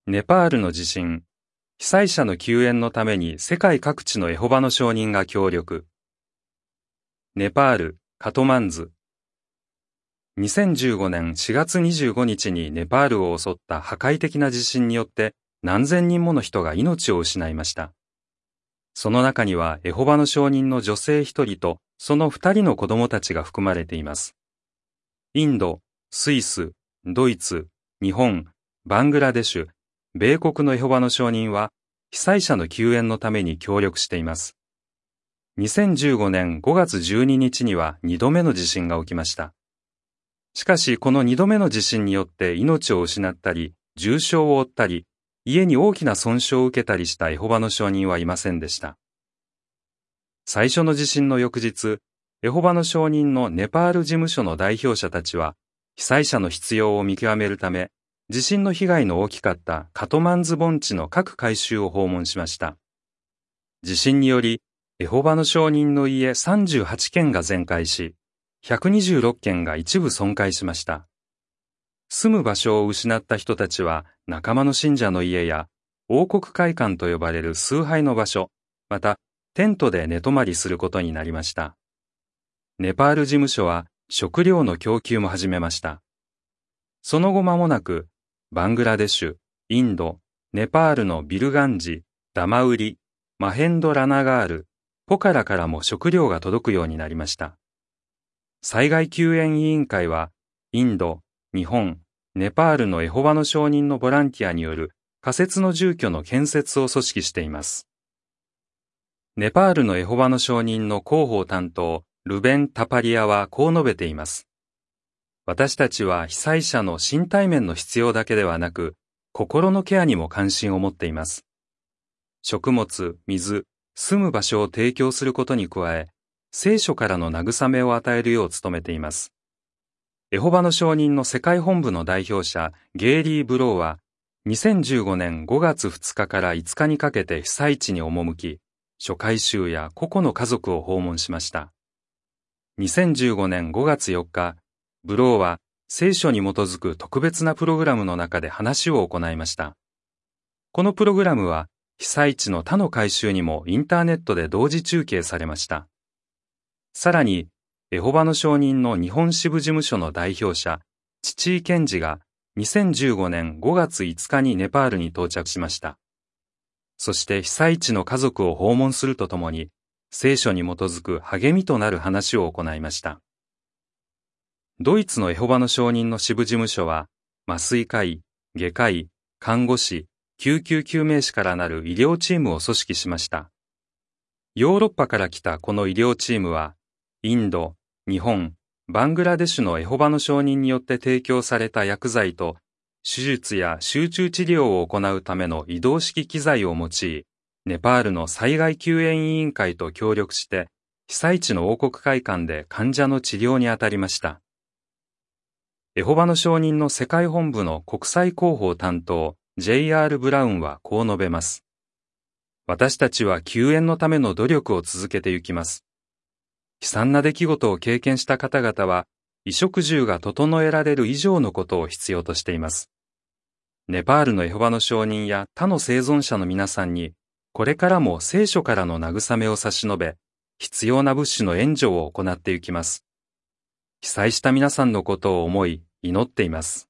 ネパールの地震。被災者の救援のために世界各地のエホバの証人が協力。ネパール、カトマンズ。2015年4月25日にネパールを襲った破壊的な地震によって何千人もの人が命を失いました。その中にはエホバの証人の女性一人とその2人の子供たちが含まれています。インド、スイス、ドイツ、日本、バングラデシュ、米国のエホバの証人は被災者の救援のために協力しています。2015年5月12日には2度目の地震が起きました。しかしこの2度目の地震によって命を失ったり、重傷を負ったり、家に大きな損傷を受けたりしたエホバの証人はいませんでした。最初の地震の翌日、エホバの証人のネパール事務所の代表者たちは、被災者の必要を見極めるため、地震の被害の大きかったカトマンズ盆地の各改修を訪問しました。地震により、エホバの証人の家38軒が全壊し、126軒が一部損壊しました。住む場所を失った人たちは、仲間の信者の家や、王国会館と呼ばれる崇拝の場所、また、テントで寝泊まりすることになりました。ネパール事務所は、食料の供給も始めました。その後間もなく、バングラデシュ、インド、ネパールのビルガンジ、ダマウリ、マヘンドラナガール、ポカラからも食料が届くようになりました。災害救援委員会は、インド、日本、ネパールのエホバの証人のボランティアによる仮設の住居の建設を組織しています。ネパールのエホバの証人の広報担当、ルベン・タパリアはこう述べています。私たちは被災者の身体面の必要だけではなく、心のケアにも関心を持っています。食物、水、住む場所を提供することに加え、聖書からの慰めを与えるよう努めています。エホバの証人の世界本部の代表者、ゲイリー・ブローは、2015年5月2日から5日にかけて被災地に赴き、諸改宗や個々の家族を訪問しました。2015年5月4日、ブローは聖書に基づく特別なプログラムの中で話を行いました。このプログラムは被災地の他の改宗にもインターネットで同時中継されました。さらに、エホバの証人の日本支部事務所の代表者、父井健二が2015年5月5日にネパールに到着しました。そして被災地の家族を訪問するとともに、聖書に基づく励みとなる話を行いました。ドイツのエホバの証人の支部事務所は、麻酔科医、外科医、看護師、救急救命士からなる医療チームを組織しました。ヨーロッパから来たこの医療チームは、インド、日本、バングラデシュのエホバの証人によって提供された薬剤と、手術や集中治療を行うための移動式機材を用い、ネパールの災害救援委員会と協力して、被災地の王国会館で患者の治療に当たりました。エホバの証人の世界本部の国際広報担当、J.R. ブラウンはこう述べます。私たちは救援のための努力を続けていきます。悲惨な出来事を経験した方々は、衣食住が整えられる以上のことを必要としています。ネパールのエホバの証人や他の生存者の皆さんに、これからも聖書からの慰めを差し伸べ、必要な物資の援助を行っていきます。被災した皆さんのことを思い、祈っています。